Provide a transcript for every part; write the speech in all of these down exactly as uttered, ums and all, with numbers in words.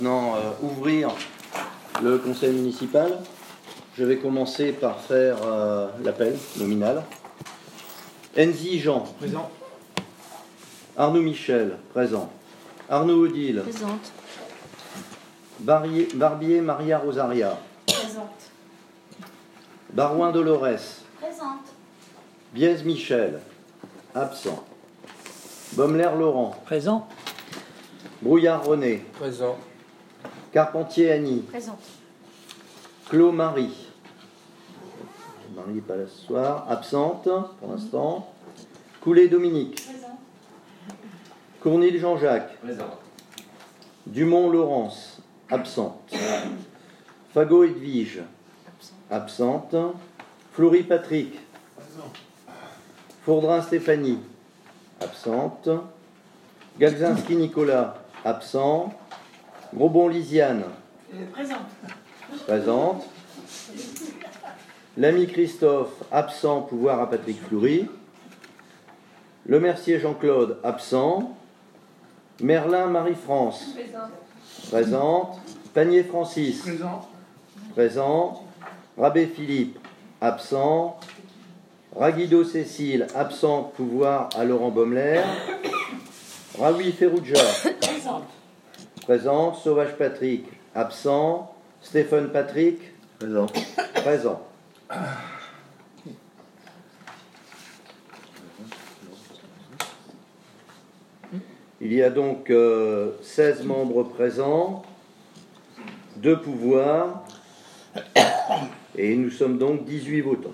Maintenant, euh, ouvrir le conseil municipal. Je vais commencer par faire euh, l'appel nominal. Enzi Jean. Présent. Arnaud Michel, présent. Arnaud Odile. Présente. Barbier, Barbier Maria Rosaria. Présente. Barouin Dolores. Présente. Biez Michel. Absent. Baumler Laurent. Présent. Brouillard René. Présent. Carpentier Annie. Présente. Clos Marie. Marie n'est pas là ce soir. Absente pour l'instant. Coulet Dominique. Présent. Cournil Jean-Jacques. Présent. Dumont Laurence. Absente. Fagot Edwige. Absente. Fleury Patrick. Présent. Fourdrin Stéphanie. Absente. Galzinski Nicolas. Absent. Grosbon Lisiane. Présente. Présente. L'ami Christophe. Absent. Pouvoir à Patrick Fleury. Le Mercier Jean-Claude. Absent. Merlin Marie-France. Présente. Présente. Panier Francis. Présent. Présent. Rabé Philippe. Absent. Raguido Cécile. Absent. Pouvoir à Laurent Baumler. Raoui Ferrugia. Présente. Présente. Sauvage Patrick. Absent. Stéphane Patrick. Présent. Présent. Il y a donc euh, seize membres présents, deux pouvoirs, et nous sommes donc dix-huit votants.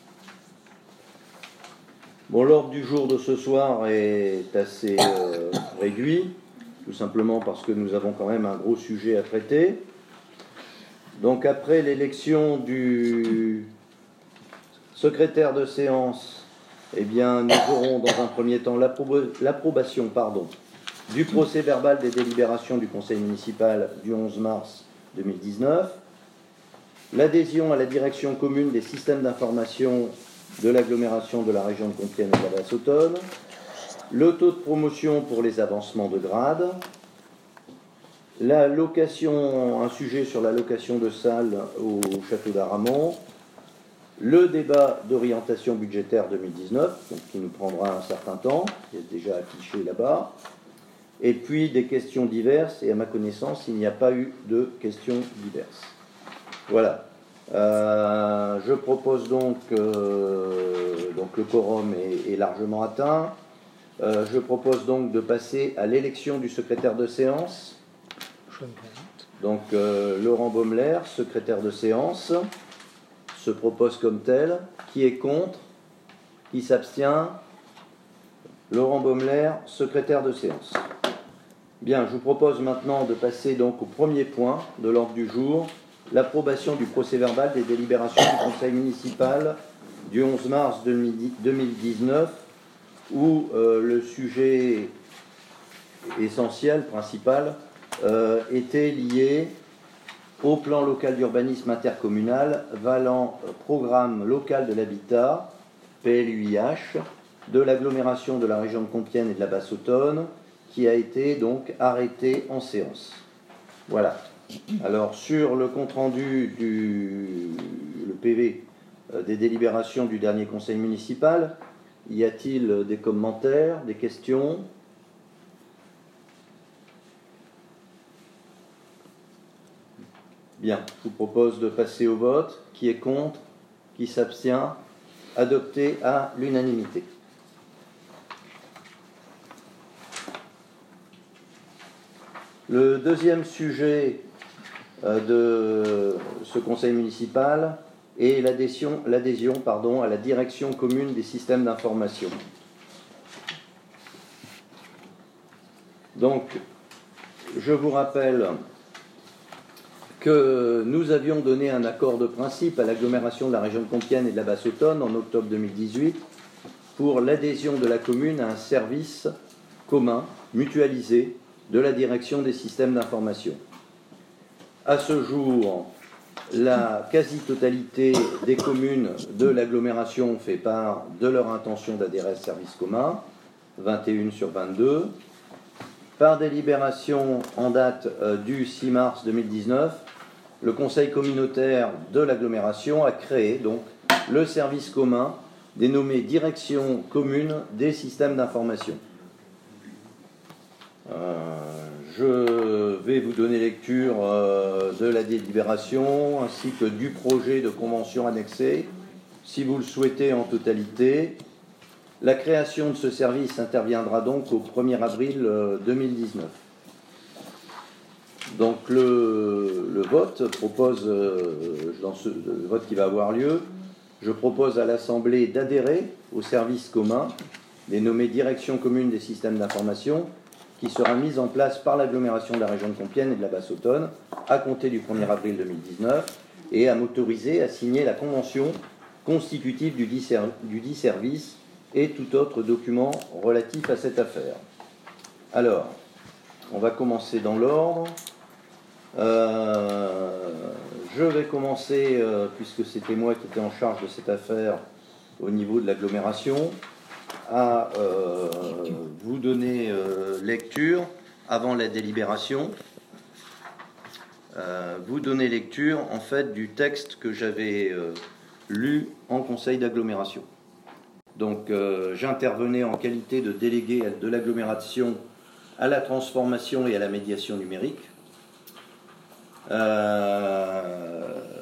Bon, l'ordre du jour de ce soir est assez euh, réduit, tout simplement parce que nous avons quand même un gros sujet à traiter. Donc après l'élection du secrétaire de séance, eh bien, nous aurons dans un premier temps l'approba- l'approbation pardon, du procès-verbal des délibérations du conseil municipal du onze mars deux mille dix-neuf, l'adhésion à la direction commune des systèmes d'information de l'agglomération de la région de Compiègne et de la Basse-Autonne, le taux de promotion pour les avancements de grade, la location, un sujet sur la location de salles au château d'Aramon, le débat d'orientation budgétaire deux mille dix-neuf, donc qui nous prendra un certain temps, qui est déjà affiché là-bas, et puis des questions diverses, et à ma connaissance, il n'y a pas eu de questions diverses. Voilà. Euh, je propose donc, euh, donc le quorum est, est largement atteint. Euh, je propose donc de passer à l'élection du secrétaire de séance. Je me présente. Donc euh, Laurent Baumler, secrétaire de séance, se propose comme tel. Qui est contre? Qui s'abstient? Laurent Baumler, secrétaire de séance. Bien, je vous propose maintenant de passer donc au premier point de l'ordre du jour, l'approbation du procès-verbal des délibérations du conseil municipal du onze mars deux mille dix-neuf, où euh, le sujet essentiel, principal, euh, était lié au plan local d'urbanisme intercommunal valant programme local de l'habitat, P L U I H, de l'agglomération de la région de Compiègne et de la Basse-Autonne, qui a été donc arrêté en séance. Voilà. Alors, sur le compte-rendu du le P V euh, des délibérations du dernier conseil municipal, y a-t-il des commentaires, des questions? Bien, je vous propose de passer au vote. Qui est contre? Qui s'abstient? Adopté à l'unanimité. Le deuxième sujet euh, de ce conseil municipal est l'adhésion, l'adhésion pardon, à la direction commune des systèmes d'information. Donc, je vous rappelle que nous avions donné un accord de principe à l'agglomération de la région de Compiègne et de la Basse-Autonne en octobre deux mille dix-huit pour l'adhésion de la commune à un service commun, mutualisé, de la direction des systèmes d'information. À ce jour, la quasi-totalité des communes de l'agglomération fait part de leur intention d'adhérer à ce service commun, vingt et une sur vingt-deux. Par délibération en date euh, du six mars deux mille dix-neuf, le Conseil communautaire de l'agglomération a créé donc le service commun dénommé Direction commune des systèmes d'information. Euh, je vais vous donner lecture euh, de la délibération ainsi que du projet de convention annexé, si vous le souhaitez en totalité. La création de ce service interviendra donc au premier avril deux mille dix-neuf. Donc le, le vote propose, euh, dans ce le vote qui va avoir lieu, je propose à l'Assemblée d'adhérer au service commun dénommé Direction commune des systèmes d'information qui sera mise en place par l'agglomération de la région de Compiègne et de la Basse-Autonne à compter du premier avril deux mille dix-neuf et à m'autoriser à signer la convention constitutive du dit, ser- du dit service et tout autre document relatif à cette affaire. Alors, on va commencer dans l'ordre. Euh, je vais commencer, euh, puisque c'était moi qui étais en charge de cette affaire au niveau de l'agglomération, à euh, vous donner euh, lecture avant la délibération. Euh, vous donner lecture en fait du texte que j'avais euh, lu en conseil d'agglomération. Donc euh, j'intervenais en qualité de délégué de l'agglomération à la transformation et à la médiation numérique. Euh,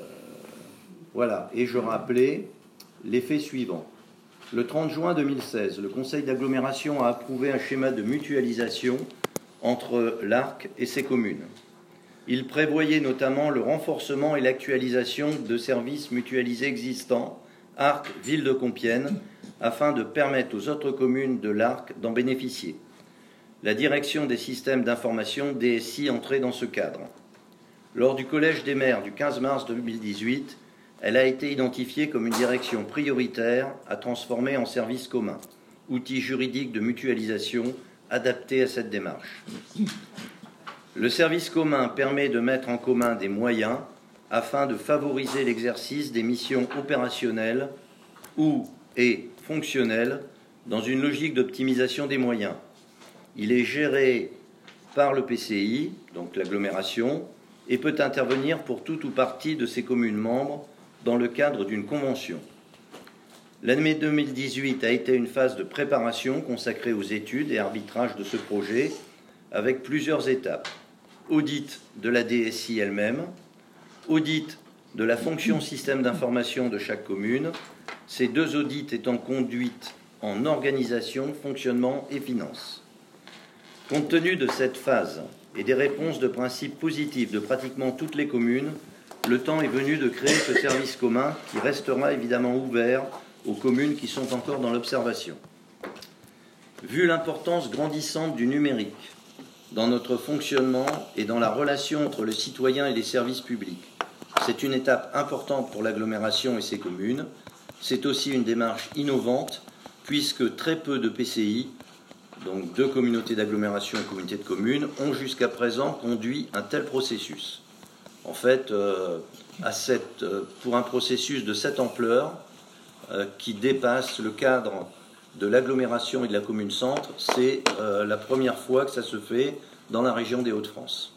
voilà, et je rappelais les faits suivants. Le trente juin deux mille seize, le conseil d'agglomération a approuvé un schéma de mutualisation entre l'A R C et ses communes. Il prévoyait notamment le renforcement et l'actualisation de services mutualisés existants, A R C Ville de Compiègne, afin de permettre aux autres communes de l'A R C d'en bénéficier. La direction des systèmes d'information D S I entrait dans ce cadre. Lors du collège des maires du quinze mars deux mille dix-huit, elle a été identifiée comme une direction prioritaire à transformer en service commun, outil juridique de mutualisation adapté à cette démarche. Le service commun permet de mettre en commun des moyens afin de favoriser l'exercice des missions opérationnelles ou et fonctionnelles dans une logique d'optimisation des moyens. Il est géré par le P C I, donc l'agglomération, et peut intervenir pour toute ou partie de ses communes membres dans le cadre d'une convention. L'année deux mille dix-huit a été une phase de préparation consacrée aux études et arbitrages de ce projet, avec plusieurs étapes. Audit de la D S I elle-même, audit de la fonction système d'information de chaque commune, ces deux audits étant conduits en organisation, fonctionnement et finances. Compte tenu de cette phase et des réponses de principe positives de pratiquement toutes les communes, le temps est venu de créer ce service commun qui restera évidemment ouvert aux communes qui sont encore dans l'observation. Vu l'importance grandissante du numérique dans notre fonctionnement et dans la relation entre le citoyen et les services publics, c'est une étape importante pour l'agglomération et ses communes. C'est aussi une démarche innovante puisque très peu de P C I, donc deux communautés d'agglomération et communautés de communes, ont jusqu'à présent conduit un tel processus. En fait, euh, à cette, euh, pour un processus de cette ampleur, euh, qui dépasse le cadre de l'agglomération et de la commune-centre, c'est euh, la première fois que ça se fait dans la région des Hauts-de-France.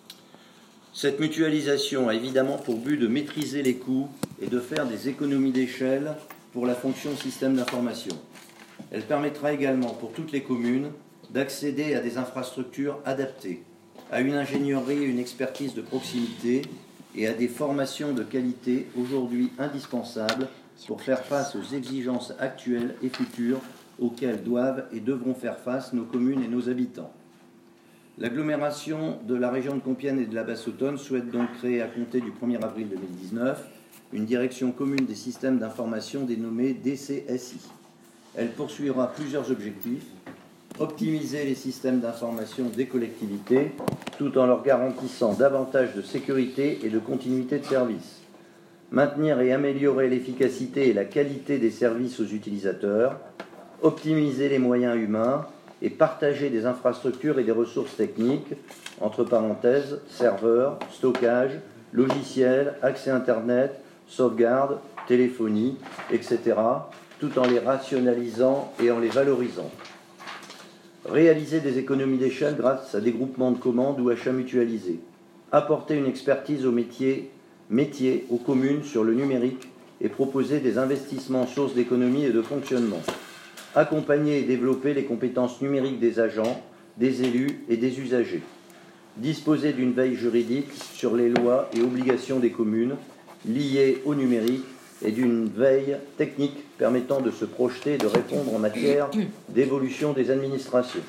Cette mutualisation a évidemment pour but de maîtriser les coûts et de faire des économies d'échelle pour la fonction système d'information. Elle permettra également pour toutes les communes d'accéder à des infrastructures adaptées, à une ingénierie et une expertise de proximité et à des formations de qualité aujourd'hui indispensables pour faire face aux exigences actuelles et futures auxquelles doivent et devront faire face nos communes et nos habitants. L'agglomération de la région de Compiègne et de la Basse-Autonne souhaite donc créer à compter du premier avril deux mille dix-neuf une direction commune des systèmes d'information dénommée D C S I. Elle poursuivra plusieurs objectifs: optimiser les systèmes d'information des collectivités tout en leur garantissant davantage de sécurité et de continuité de service, maintenir et améliorer l'efficacité et la qualité des services aux utilisateurs, optimiser les moyens humains et partager des infrastructures et des ressources techniques, entre parenthèses, serveurs, stockage, logiciels, accès Internet, sauvegarde, téléphonie, et cetera, tout en les rationalisant et en les valorisant. Réaliser des économies d'échelle grâce à des groupements de commandes ou achats mutualisés. Apporter une expertise aux métiers, métiers, aux communes sur le numérique et proposer des investissements sources d'économie et de fonctionnement. Accompagner et développer les compétences numériques des agents, des élus et des usagers. Disposer d'une veille juridique sur les lois et obligations des communes liées au numérique et d'une veille technique permettant de se projeter et de répondre en matière d'évolution des administrations.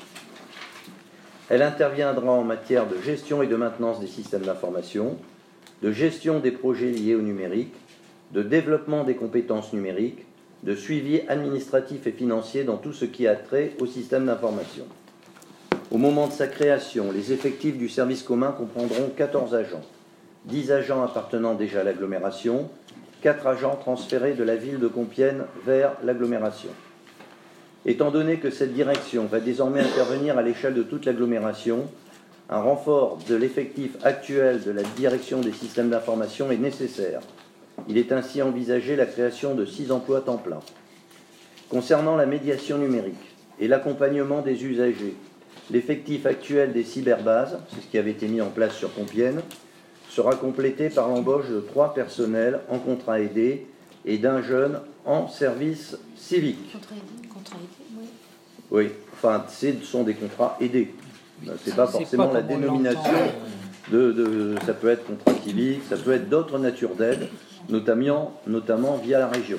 Elle interviendra en matière de gestion et de maintenance des systèmes d'information, de gestion des projets liés au numérique, de développement des compétences numériques, de suivi administratif et financier dans tout ce qui a trait au système d'information. Au moment de sa création, les effectifs du service commun comprendront quatorze agents, dix agents appartenant déjà à l'agglomération, quatre agents transférés de la ville de Compiègne vers l'agglomération. Étant donné que cette direction va désormais intervenir à l'échelle de toute l'agglomération, un renfort de l'effectif actuel de la direction des systèmes d'information est nécessaire. Il est ainsi envisagé la création de six emplois à temps plein. Concernant la médiation numérique et l'accompagnement des usagers, l'effectif actuel des cyberbases, c'est ce qui avait été mis en place sur Compiègne, sera complété par l'embauche de trois personnels en contrat aidé et d'un jeune en service civique. Contrat aidé, contrat aidé, oui. Oui, enfin, ce sont des contrats aidés. Ce n'est pas forcément pas la dénomination de, de. Ça peut être contrat civique, ça peut être d'autres natures d'aides, notamment, notamment via la région.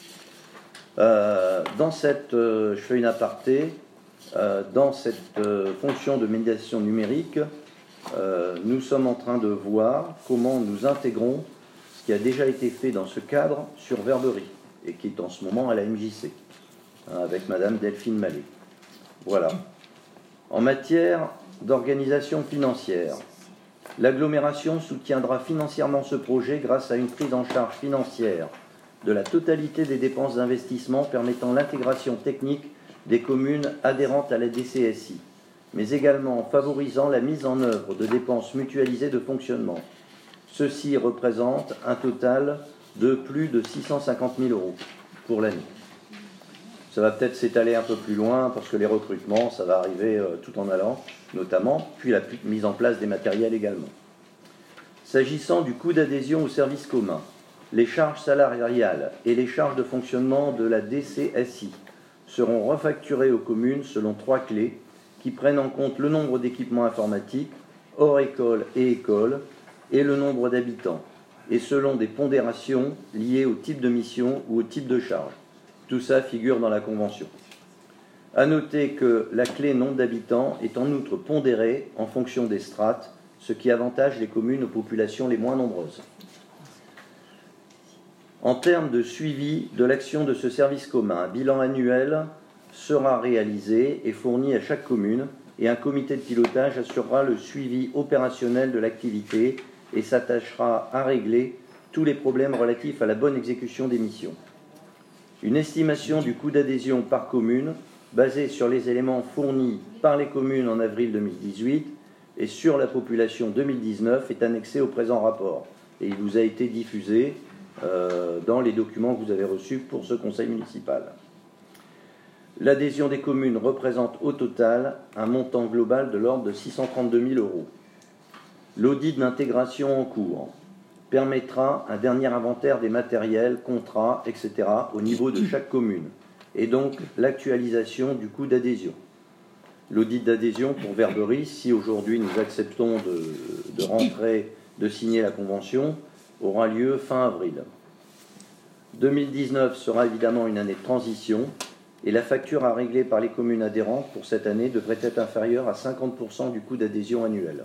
Euh, dans cette, euh, je fais une aparté, euh, dans cette euh, fonction de médiation numérique, Euh, nous sommes en train de voir comment nous intégrons ce qui a déjà été fait dans ce cadre sur Verberie et qui est en ce moment à la M J C, hein, avec Madame Delphine Mallet. Voilà. En matière d'organisation financière, l'agglomération soutiendra financièrement ce projet grâce à une prise en charge financière de la totalité des dépenses d'investissement permettant l'intégration technique des communes adhérentes à la D C S I, mais également en favorisant la mise en œuvre de dépenses mutualisées de fonctionnement. Ceci représente un total de plus de six cent cinquante mille euros pour l'année. Ça va peut-être s'étaler un peu plus loin parce que les recrutements, ça va arriver euh, tout en allant, notamment, puis la mise en place des matériels également. S'agissant du coût d'adhésion au service commun, les charges salariales et les charges de fonctionnement de la D C S I seront refacturées aux communes selon trois clés qui prennent en compte le nombre d'équipements informatiques, hors école et école, et le nombre d'habitants, et selon des pondérations liées au type de mission ou au type de charge. Tout ça figure dans la Convention. À noter que la clé nombre d'habitants est en outre pondérée en fonction des strates, ce qui avantage les communes aux populations les moins nombreuses. En termes de suivi de l'action de ce service commun, un bilan annuel sera réalisé et fourni à chaque commune et un comité de pilotage assurera le suivi opérationnel de l'activité et s'attachera à régler tous les problèmes relatifs à la bonne exécution des missions. Une estimation du coût d'adhésion par commune basée sur les éléments fournis par les communes en avril deux mille dix-huit et sur la population deux mille dix-neuf est annexée au présent rapport et il vous a été diffusé euh, dans les documents que vous avez reçus pour ce conseil municipal. L'adhésion des communes représente au total un montant global de l'ordre de six cent trente-deux mille euros. L'audit d'intégration en cours permettra un dernier inventaire des matériels, contrats, et cetera au niveau de chaque commune, et donc l'actualisation du coût d'adhésion. L'audit d'adhésion pour Verberie, si aujourd'hui nous acceptons de, de rentrer, de signer la convention, aura lieu fin avril. deux mille dix-neuf sera évidemment une année de transition, et la facture à régler par les communes adhérentes pour cette année devrait être inférieure à cinquante pour cent du coût d'adhésion annuel.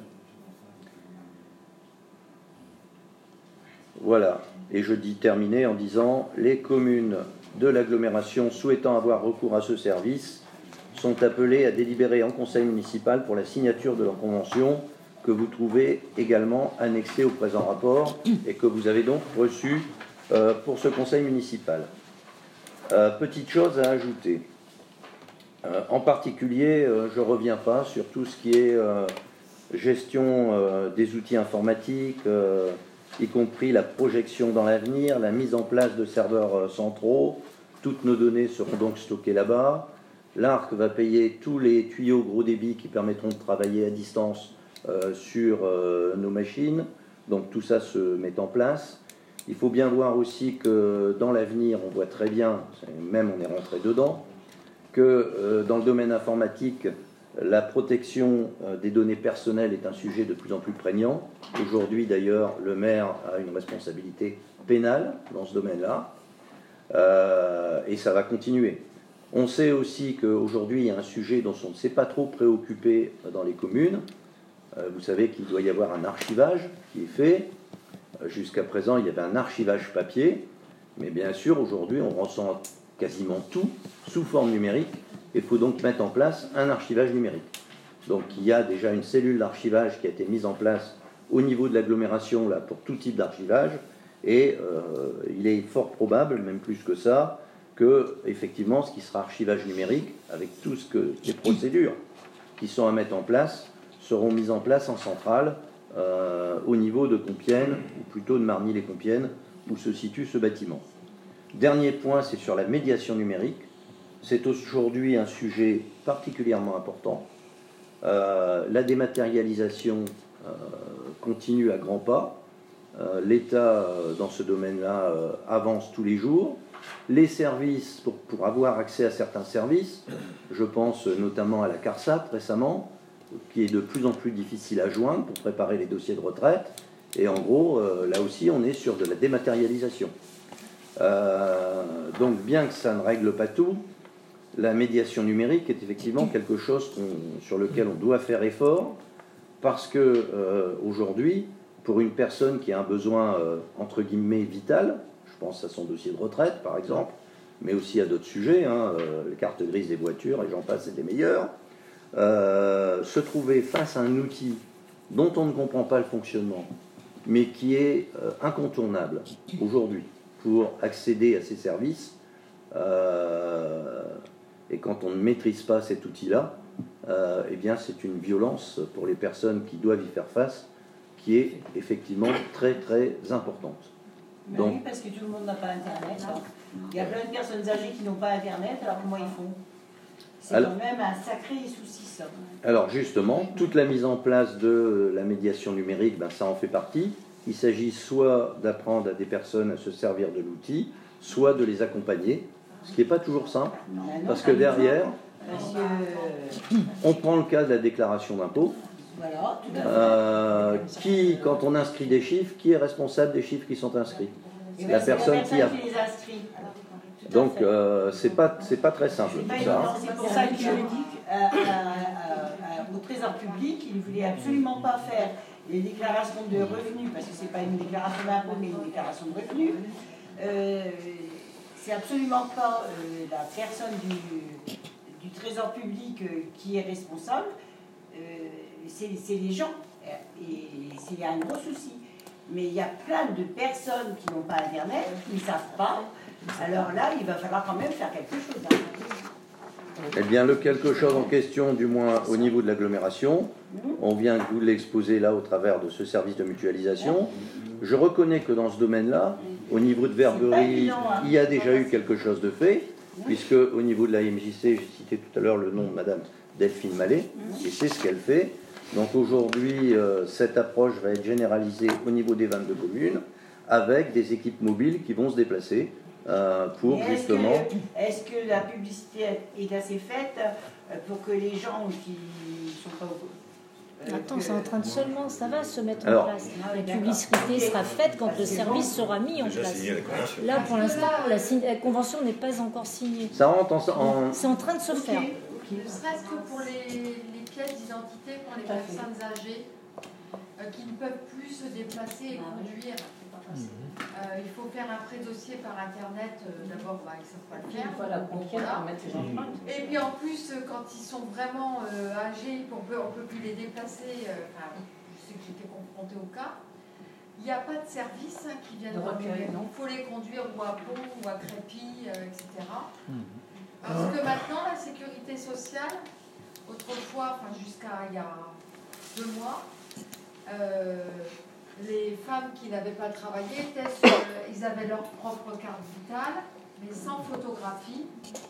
Voilà, et je dis terminer en disant les communes de l'agglomération souhaitant avoir recours à ce service sont appelées à délibérer en conseil municipal pour la signature de leur convention que vous trouvez également annexée au présent rapport et que vous avez donc reçu euh, pour ce conseil municipal. Euh, petite chose à ajouter. Euh, en particulier, euh, je ne reviens pas sur tout ce qui est euh, gestion euh, des outils informatiques, euh, y compris la projection dans l'avenir, la mise en place de serveurs euh, centraux. Toutes nos données seront donc stockées là-bas. L'A R C va payer tous les tuyaux gros débit qui permettront de travailler à distance euh, sur euh, nos machines. Donc tout ça se met en place. Il faut bien voir aussi que dans l'avenir, on voit très bien, même on est rentré dedans, que euh, dans le domaine informatique, la protection euh, des données personnelles est un sujet de plus en plus prégnant. Aujourd'hui, d'ailleurs, le maire a une responsabilité pénale dans ce domaine-là, euh, et ça va continuer. On sait aussi qu'aujourd'hui, il y a un sujet dont on ne s'est pas trop préoccupé dans les communes. Euh, vous savez qu'il doit y avoir un archivage qui est fait. Euh, jusqu'à présent, il y avait un archivage papier, mais bien sûr, aujourd'hui, on ressent quasiment tout sous forme numérique. Il faut donc mettre en place un archivage numérique. Donc il y a déjà une cellule d'archivage qui a été mise en place au niveau de l'agglomération là, pour tout type d'archivage, et euh, il est fort probable, même plus que ça, que effectivement ce qui sera archivage numérique, avec tout ce que les procédures qui sont à mettre en place, seront mises en place en centrale euh, au niveau de Compiègne, ou plutôt de Marny-les-Compiègnes, où se situe ce bâtiment. Dernier point, c'est sur la médiation numérique. C'est aujourd'hui un sujet particulièrement important. Euh, la dématérialisation euh, continue à grands pas. Euh, L'État, euh, dans ce domaine-là, euh, avance tous les jours. Les services, pour, pour avoir accès à certains services, je pense notamment à la CARSAT récemment, qui est de plus en plus difficile à joindre pour préparer les dossiers de retraite. Et en gros, euh, là aussi, on est sur de la dématérialisation. Euh, donc, bien que ça ne règle pas tout, la médiation numérique est effectivement quelque chose sur lequel on doit faire effort, parce que euh, aujourd'hui, pour une personne qui a un besoin euh, entre guillemets vital, je pense à son dossier de retraite par exemple, mais aussi à d'autres sujets, hein, euh, les cartes grises des voitures et j'en passe, c'est des meilleurs, euh, se trouver face à un outil dont on ne comprend pas le fonctionnement, mais qui est euh, incontournable aujourd'hui pour accéder à ces services. Euh, Et quand on ne maîtrise pas cet outil-là, euh, eh bien c'est une violence pour les personnes qui doivent y faire face, qui est effectivement très très importante. Mais Donc, oui, parce que tout le monde n'a pas Internet. Il y a plein de personnes âgées qui n'ont pas Internet, alors comment ils font? C'est alors, quand même un sacré souci, ça. Alors justement, toute la mise en place de la médiation numérique, ben, ça en fait partie. Il s'agit soit d'apprendre à des personnes à se servir de l'outil, soit de les accompagner, ce qui n'est pas toujours simple, Non, parce que derrière, parce que, on prend le cas de la déclaration d'impôt. voilà, tout à fait. Euh, qui, quand on inscrit des chiffres, qui est responsable des chiffres qui sont inscrits? Et La ben, c'est personne qui a. qui les inscrit. Tout à Donc, fait. euh, c'est pas, c'est pas très simple C'est pas tout évident. ça. C'est pour ça que je dis qu'au Trésor public, il ne voulait absolument pas faire les déclarations de revenus, parce que ce n'est pas une déclaration d'impôt, mais une déclaration de revenus. Euh, c'est absolument pas euh, la personne du, du Trésor public euh, qui est responsable, euh, c'est les gens. Et c'est un gros souci. Mais il y a plein de personnes qui n'ont pas Internet, qui ne savent pas. Alors là, il va falloir quand même faire quelque chose. Hein. Eh bien, le quelque chose en question, du moins au niveau de l'agglomération, on vient de vous l'exposer là au travers de ce service de mutualisation. Je reconnais que dans ce domaine-là, au niveau de Verberie, il y a déjà eu quelque chose de fait, puisque au niveau de la M J C, j'ai cité tout à l'heure le nom de Madame Delphine Mallet, et c'est ce qu'elle fait. Donc aujourd'hui, euh, cette approche va être généralisée au niveau des vingt-deux communes, avec des équipes mobiles qui vont se déplacer euh, pour est-ce justement... Que, est-ce que la publicité est assez faite euh, pour que les gens qui ne sont pas au... Euh, Attends, que... c'est en train de seulement, ça va se mettre Alors, en place. La publicité sera faite quand le service sera mis en place. Là, pour l'instant, la, la convention n'est pas encore signée. Ça rentre en... en... C'est en train de se okay. faire. Ne serait-ce que pour les, les pièces d'identité pour les personnes âgées euh, qui ne peuvent plus se déplacer et conduire. Euh, il faut faire un pré-dossier par Internet. Euh, D'abord, bah, ils ne savent pas le faire. Donc, voilà. Et puis en plus, quand ils sont vraiment euh, âgés, on peut, on peut plus les déplacer. Euh, enfin, je sais que j'étais confrontée au cas. Il n'y a pas de service hein, qui viennent de recueillir. Donc, il faut les conduire ou à Pont ou à Crépy, euh, et cetera. Parce que maintenant, la sécurité sociale, autrefois, enfin jusqu'à il y a deux mois, euh, les femmes qui n'avaient pas travaillé, étaient sur, ils avaient leur propre carte vitale, mais sans photographie.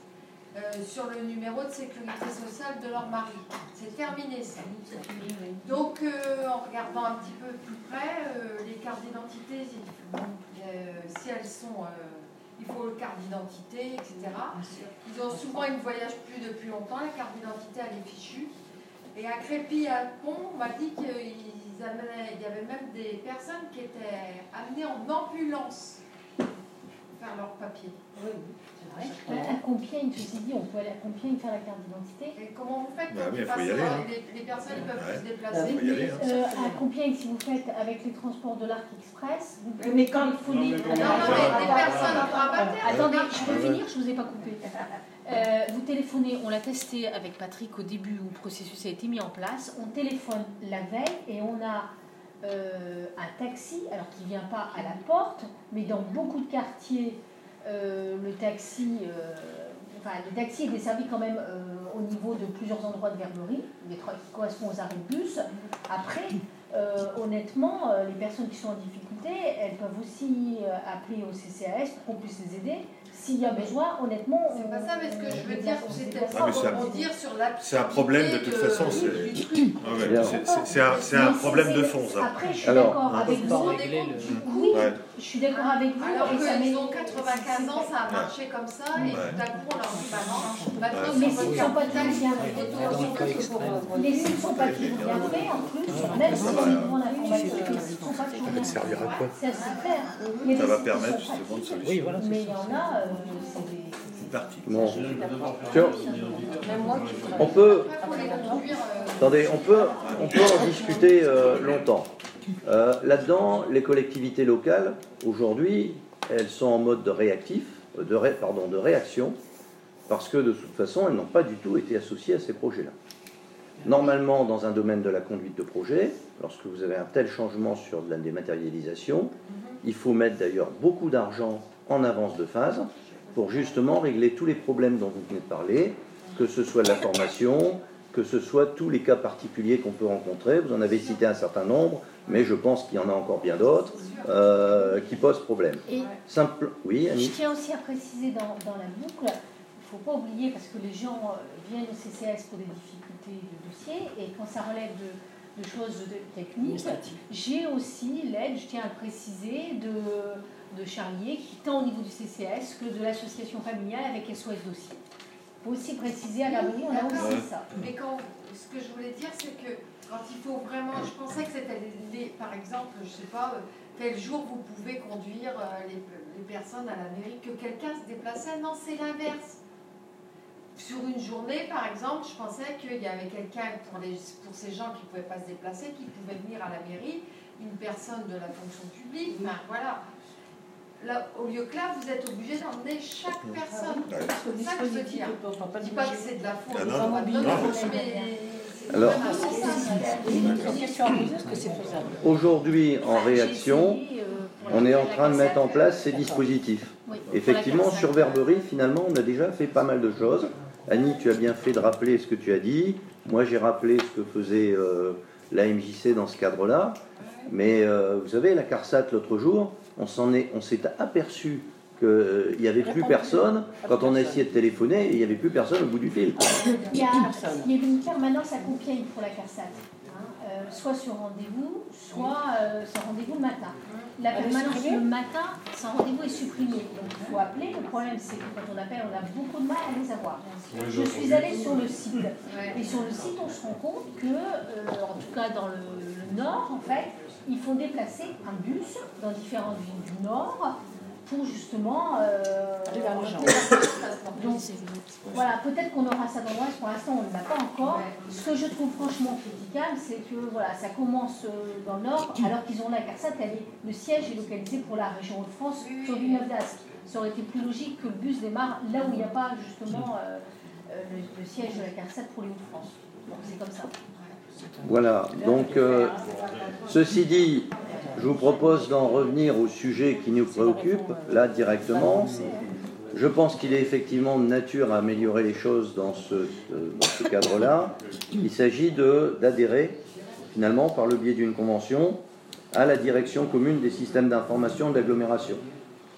euh, sur le numéro de sécurité sociale de leur mari. C'est terminé ça. Donc euh, en regardant un petit peu plus près, euh, les cartes d'identité, si, euh, si elles sont... Euh, il faut le carte d'identité, et cetera. Ils ont souvent, ils ne voyagent plus depuis longtemps, la carte d'identité elle est fichue. Et à Crépy, à Pont, on m'a dit qu'il y avait même des personnes qui étaient amenées en ambulance faire leurs papiers. Oui, oui. À Compiègne, ceci dit, on peut aller à Compiègne faire la carte d'identité. Et comment vous faites bah, quand oui, ils faut y passent, aller, hein. les, les personnes ne peuvent ouais. plus se déplacer. Faut y aller, hein. Euh, à Compiègne, si vous faites avec les transports de l'Arc Express, vous pouvez Mais quand il faut faut les... Non, non, mais des personnes grabataires. Attendez, je peux finir, je ne vous ai pas coupé. Euh, vous téléphonez, on l'a testé avec Patrick au début où le processus a été mis en place. On téléphone la veille et on a euh, un taxi, alors qui ne vient pas à la porte, mais dans beaucoup de quartiers, euh, le taxi, euh, enfin, le taxi est desservi quand même euh, au niveau de plusieurs endroits de Verberie, qui correspond aux arrêts de bus. Après, euh, honnêtement, euh, les personnes qui sont en difficulté, elles peuvent aussi euh, appeler au C C A S pour qu'on puisse les aider. S'il y a besoin, honnêtement... C'est pas ça, mais ce que je veux dire, c'était Ah, mais c'est un- pour dire sur la... C'est un problème de toute façon, c'est du truc. ah ouais, c'est- c'est- c'est un, c'est un Mais problème c'est- de fond, ça. Après, je suis Alors, d'accord avec Vous vous vous. rendez compte du coup, Oui, Ouais. je suis d'accord avec vous. alors et ça qu'ils met- ont quatre-vingt-quinze ans, ça a marché comme ça, et tout à coup on leur dit bah non, maintenant Mais sur s'ils votre ne sont pas carte tous bien d'identité, faits, photo, Dans le cas extrême. mais s'ils ne sont pas toujours bien faits, en plus, même si on est devant l'informatique, s'ils ne sont pas toujours bien faits, servir à quoi c'est assez clair. Il y a Ça des va sites qui permettre sont justement de pratiques, Oui, voilà, mais c'est il y ça. en a, euh, c'est des... C'est parti. Bon. Tiens, on peut, après faut les conduire. euh, attendez, on peut, on peut en discuter euh, longtemps. Euh, Là-dedans, les collectivités locales, aujourd'hui, elles sont en mode de réactif, de, ré- pardon, de réaction, parce que de toute façon, elles n'ont pas du tout été associées à ces projets-là. Normalement, dans un domaine de la conduite de projet, lorsque vous avez un tel changement sur de la dématérialisation, il faut mettre d'ailleurs beaucoup d'argent en avance de phase pour justement régler tous les problèmes dont vous venez de parler, que ce soit de la formation, que ce soit tous les cas particuliers qu'on peut rencontrer. Vous en avez cité un certain nombre, mais je pense qu'il y en a encore bien d'autres euh, qui posent problème. Et Simple, oui, je Annie. tiens aussi à préciser dans, dans la boucle, il ne faut pas oublier, parce que les gens euh, viennent au C C A S pour des difficultés de dossier, et quand ça relève de, de choses de- techniques, j'ai aussi l'aide, je tiens à le préciser, de, de Charlier, qui tant au niveau du C C A S que de l'association familiale avec S O S Dossier. Il faut aussi préciser, à Verberie, on a aussi ça. Mais quand, ce que je voulais dire, c'est que quand il faut vraiment, je pensais que c'était, les, les- par exemple, je sais pas, euh, tel jour vous pouvez conduire euh, les, les personnes à la mairie, que quelqu'un se déplaçait. Non, c'est l'inverse. Sur une journée, par exemple, je pensais qu'il y avait quelqu'un pour, les, pour ces gens qui ne pouvaient pas se déplacer, qui pouvaient venir à la mairie, une personne de la fonction publique, enfin voilà. Là, au lieu que là, vous êtes obligé d'emmener chaque personne. Ouais. C'est ça que je veux dire. Je ne dis pas que c'est de la faute, Ah des non. fois, Non, non, non. mais c'est Alors- vraiment ça. Aujourd'hui, en réaction, on est en train de mettre en place ces dispositifs. Effectivement, sur Verberie, finalement, on a déjà fait pas mal de choses. Annie, tu as bien fait de rappeler ce que tu as dit. Moi, j'ai rappelé ce que faisait euh, la M J C dans ce cadre-là. Mais euh, vous savez, la CARSAT, l'autre jour, on s'en est, on s'est aperçu qu'il n'y avait plus personne. Quand on a essayé de téléphoner, il n'y avait plus personne au bout du fil. Il y a, il y a une permanence à Compiègne pour la CARSAT, hein, euh, soit sur rendez-vous, soit euh, sans rendez-vous le matin. La permanence le matin, sans rendez-vous est supprimée. Donc il faut appeler. Le problème, c'est que quand on appelle, on a beaucoup de mal à les avoir. Je suis allée sur le site. Et sur le site, on se rend compte que, euh, en tout cas dans le, le nord, en fait, ils font déplacer un bus dans différentes villes du nord pour justement euh, aller vers les gens. Donc, voilà, peut-être qu'on aura ça dans l'Ouest, pour l'instant on ne l'a pas encore. Ce que je trouve franchement critiquable, c'est que voilà, ça commence euh, dans le Nord, alors qu'ils ont la CARSAT, elle est- le siège est localisé pour la région Hauts-de-France, sur Villeneuve-d'Ascq. Ça aurait été plus logique que le bus démarre là où il n'y a pas justement euh, euh, le, le siège de la CARSAT pour les Hauts-de-France. Donc c'est comme ça. Voilà, donc euh, ceci dit, je vous propose d'en revenir au sujet qui nous préoccupe, là directement. Je pense qu'il est effectivement de nature à améliorer les choses dans ce, euh, dans ce cadre-là. Il s'agit de- d'adhérer, finalement, par le biais d'une convention, à la direction commune des systèmes d'information de l'agglomération.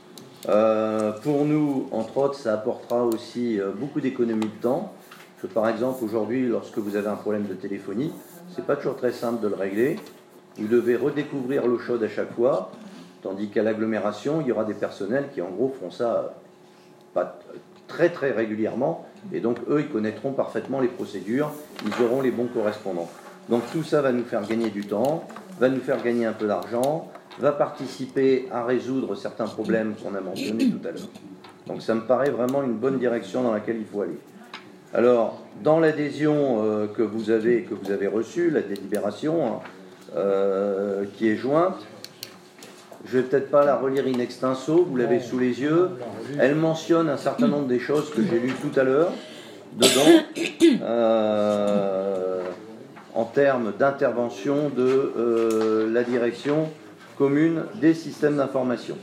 Euh, pour nous, entre autres, ça apportera aussi euh, beaucoup d'économies de temps. Parce que, par exemple, aujourd'hui, lorsque vous avez un problème de téléphonie, c'est pas toujours très simple de le régler. Vous devez redécouvrir l'eau chaude à chaque fois, tandis qu'à l'agglomération, il y aura des personnels qui, en gros, feront ça pas très très régulièrement, et donc eux, ils connaîtront parfaitement les procédures, ils auront les bons correspondants. Donc tout ça va nous faire gagner du temps, va nous faire gagner un peu d'argent, va participer à résoudre certains problèmes qu'on a mentionnés tout à l'heure. Donc ça me paraît vraiment une bonne direction dans laquelle il faut aller. Alors, dans l'adhésion euh, que vous avez que vous avez reçue, la délibération hein, euh, qui est jointe, je ne vais peut-être pas la relire in extenso, vous l'avez sous les yeux. Elle mentionne un certain nombre des choses que j'ai lues tout à l'heure, dedans, euh, en termes d'intervention de euh, la direction commune des systèmes d'information.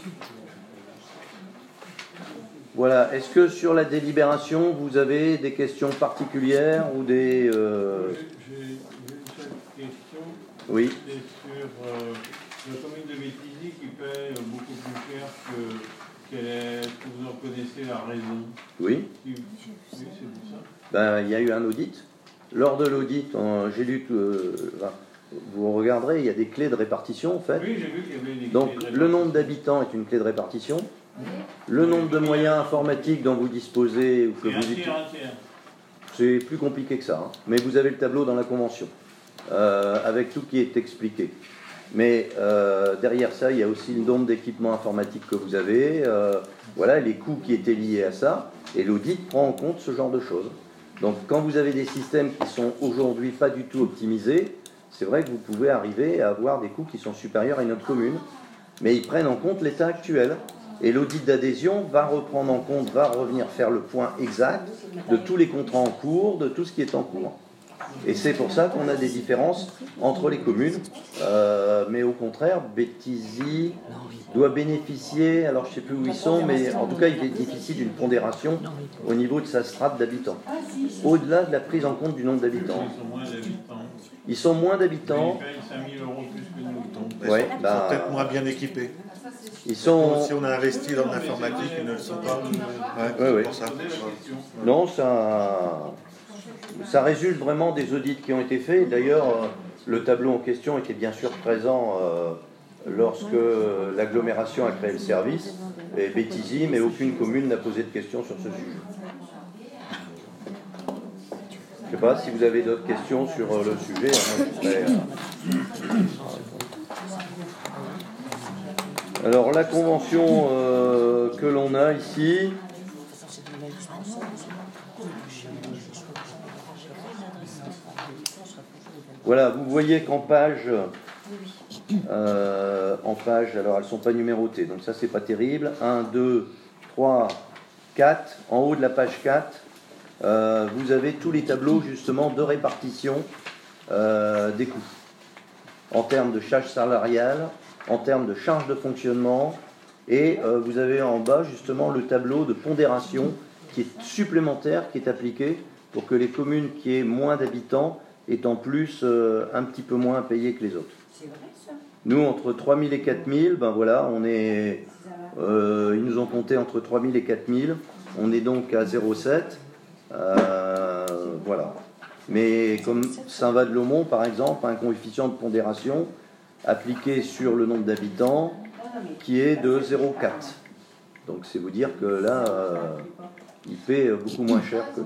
Voilà. Est-ce que sur la délibération, vous avez des questions particulières ou des... Euh... J'ai une seule question. Oui. C'est sur euh, la commune de Béthisy qui paie beaucoup plus cher que, qu'elle est, que vous en connaissez la raison. Oui. Oui, c'est ça. Ben, il y a eu un audit. Lors de l'audit, j'ai lu... Euh, vous regarderez, il y a des clés de répartition, en fait. Oui, j'ai vu qu'il y avait des Donc, clés de le nombre d'habitants est une clé de répartition. Le nombre de moyens informatiques dont vous disposez ou que C'est un vous tiers, un tiers. c'est plus compliqué que ça, hein. Mais vous avez le tableau dans la convention euh, avec tout qui est expliqué. Mais euh, derrière ça, il y a aussi le nombre d'équipements informatiques que vous avez, euh, voilà les coûts qui étaient liés à ça, et l'audit prend en compte ce genre de choses. Donc, quand vous avez des systèmes qui sont aujourd'hui pas du tout optimisés, c'est vrai que vous pouvez arriver à avoir des coûts qui sont supérieurs à une autre commune, mais ils prennent en compte l'état actuel. Et l'audit d'adhésion va reprendre en compte, va revenir faire le point exact de tous les contrats en cours, de tout ce qui est en cours. Et c'est pour ça qu'on a des différences entre les communes. Euh, mais au contraire, Béthisy doit bénéficier, alors je ne sais plus où ils sont, mais en tout cas, il bénéficie d'une pondération au niveau de sa strate d'habitants. Au-delà de la prise en compte du nombre d'habitants. Ils sont moins d'habitants. Ils sont moins d'habitants. Ils payent cinq mille euros plus que nous. Ils Ouais, sont, bah, sont peut-être moins bien équipés. Ils sont... Si on a investi dans l'informatique, ils ne le sont pas. Ouais, Ouais, ouais. c'est pour ça. Non, ça, ça résulte vraiment des audits qui ont été faits. D'ailleurs, euh, le tableau en question était bien sûr présent euh, lorsque l'agglomération a créé le service, et Béthisy, mais aucune commune n'a posé de questions sur ce sujet. Je ne sais pas si vous avez d'autres questions sur euh, le sujet. Hein, je serais, euh, Alors la convention euh, que l'on a ici, voilà, vous voyez qu'en page, euh, en page, alors elles ne sont pas numérotées, donc ça c'est pas terrible, un, deux, trois, quatre, en haut de la page quatre, euh, vous avez tous les tableaux justement de répartition euh, des coûts, en termes de charges salariales, en termes de charges de fonctionnement, et euh, vous avez en bas justement le tableau de pondération qui est supplémentaire, qui est appliqué pour que les communes qui aient moins d'habitants aient en plus euh, un petit peu moins payé que les autres. C'est vrai ça. Nous, entre trois mille et quatre mille, ben voilà, on est, euh, ils nous ont compté entre trois mille et quatre mille, on est donc à zéro virgule sept, euh, voilà. Mais comme Saint-Va-de-Laumont, par exemple, a un coefficient de pondération appliqué sur le nombre d'habitants qui est de zéro virgule quatre. Donc c'est vous dire que là, euh, il paie beaucoup moins cher que nous.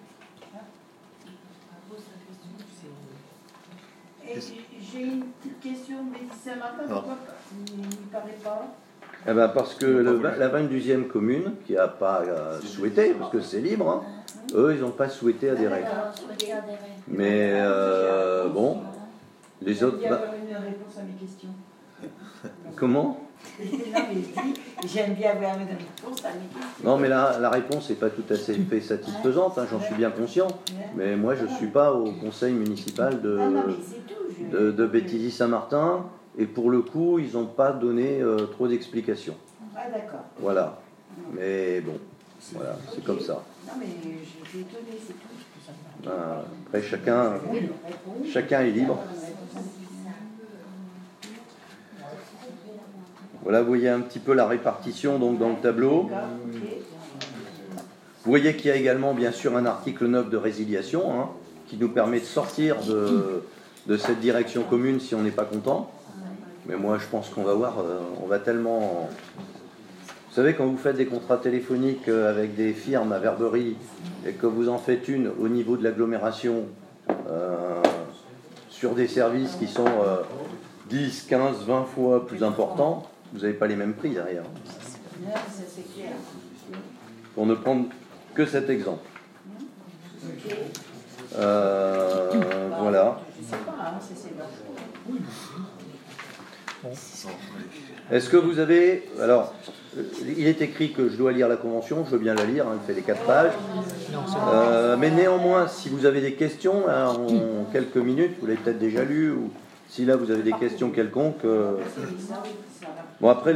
Et j'ai une petite question, mais Saint-Martin, pourquoi il ne parlait pas? Eh ben parce que le, la vingt-deuxième commune, qui n'a pas euh, souhaité, parce que c'est libre, hein, eux, ils n'ont pas souhaité adhérer. Mais euh, bon, les autres... J'aime bien Bah, avoir une réponse à mes questions. comment? Non, mais je dis, j'aime bien avoir une réponse à mes questions. Non, mais la, la réponse n'est pas tout à fait satisfaisante, hein, j'en suis bien conscient. Mais moi, je ne suis pas au conseil municipal de, Ah non, mais c'est tout. Je... de, de Béthisy-Saint-Martin, et pour le coup, ils n'ont pas donné euh, trop d'explications. Ah d'accord. Voilà. Mais bon, voilà, c'est comme ça. Non, mais je suis étonnée, c'est tout. Euh, après, chacun, chacun est libre. Voilà, vous voyez un petit peu la répartition donc, dans le tableau. Vous voyez qu'il y a également, bien sûr, un article neuf de résiliation hein, qui nous permet de sortir de, de cette direction commune si on n'est pas content. Mais moi, je pense qu'on va voir, euh, on va tellement... Vous savez, quand vous faites des contrats téléphoniques avec des firmes à Verberie et que vous en faites une au niveau de l'agglomération euh, sur des services qui sont euh, dix, quinze, vingt fois plus importants, vous n'avez pas les mêmes prix derrière. Pour ne prendre que cet exemple. Euh, voilà. Est-ce que vous avez... Alors, il est écrit que je dois lire la convention, je veux bien la lire, hein, elle fait les quatre pages. Euh, mais néanmoins, si vous avez des questions, là, en quelques minutes, vous l'avez peut-être déjà lu, ou si là vous avez des questions quelconques... Euh... Bon, après...